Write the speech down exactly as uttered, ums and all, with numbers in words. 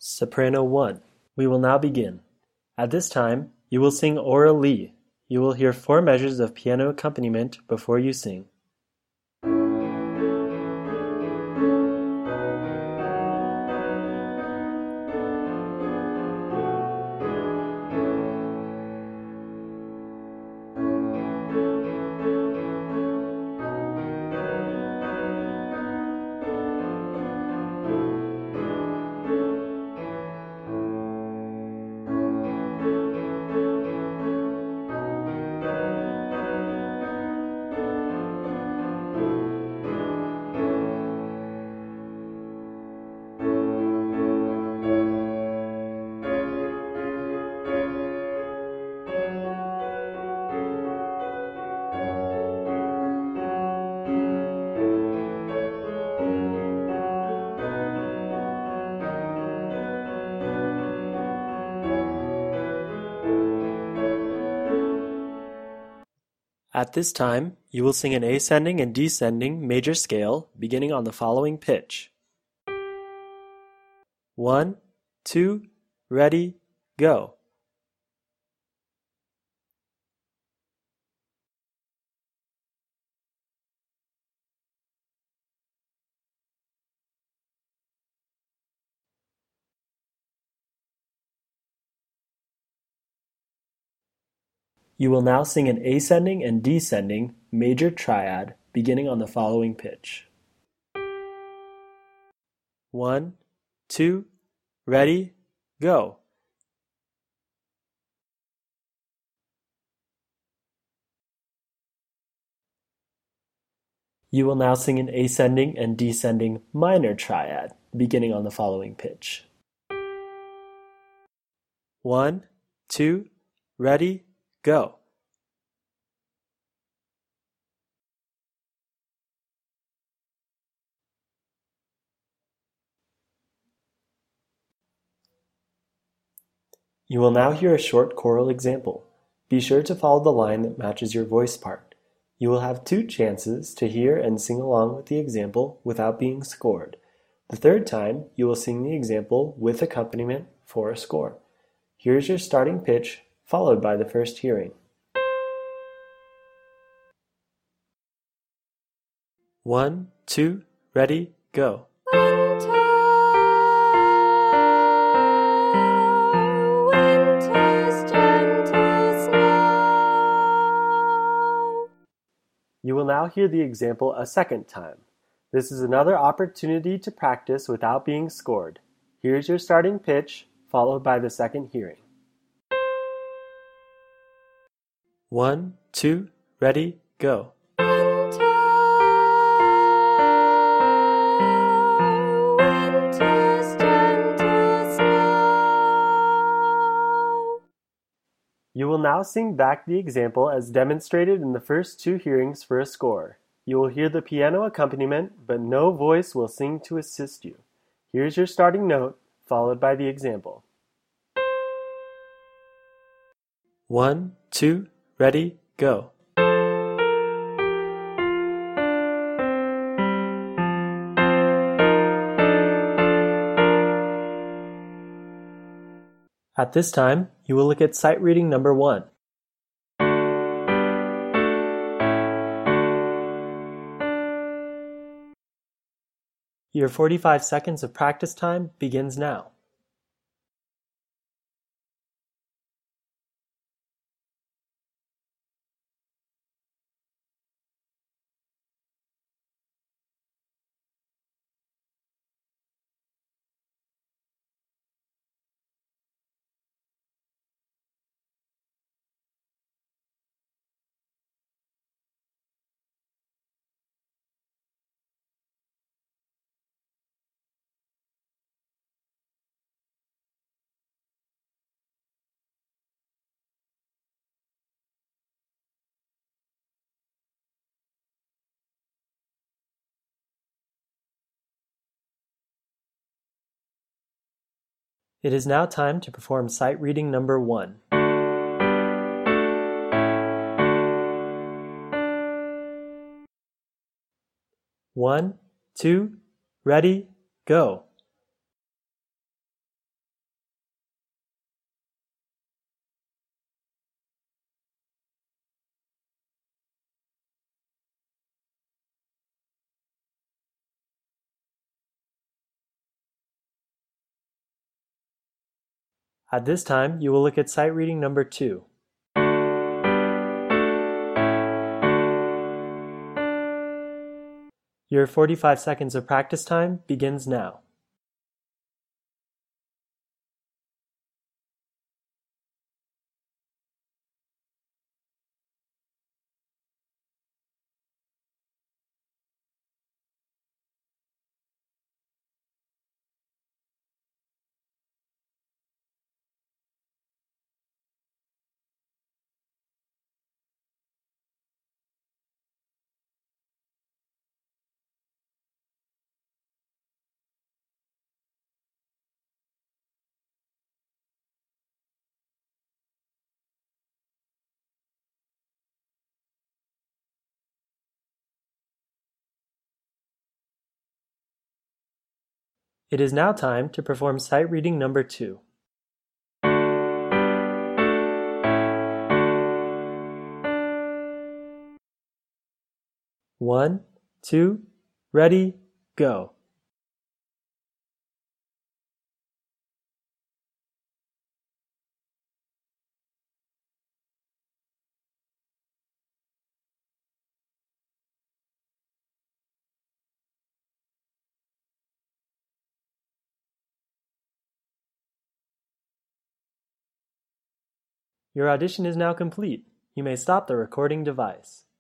Soprano one. We will now begin. At this time, you will sing orally. You will hear four measures of piano accompaniment before you sing. At this time, you will sing an ascending and descending major scale beginning on the following pitch. One, two, ready, go. You will now sing an ascending and descending major triad beginning on the following pitch. One, two, ready, go. You will now sing an ascending and descending minor triad beginning on the following pitch. One, two, ready, go. You will now hear a short choral example. Be sure to follow the line that matches your voice part. You will have two chances to hear and sing along with the example without being scored. The third time, you will sing the example with accompaniment for a score. Here's your starting pitch, followed by the first hearing. One, two, ready, go. You will now hear the example a second time. This is another opportunity to practice without being scored. Here's your starting pitch, followed by the second hearing. One, two, ready, go. You will now sing back the example as demonstrated in the first two hearings for a score. You will hear the piano accompaniment, but no voice will sing to assist you. Here's your starting note, followed by the example. One, two, ready, go. At this time, you will look at sight reading number one. Your forty-five seconds of practice time begins now. It is now time to perform sight reading number one. One, two, ready, go. At this time, you will look at sight reading number two. Your forty-five seconds of practice time begins now. It is now time to perform sight reading number two. One, two, ready, go. Your audition is now complete. You may stop the recording device.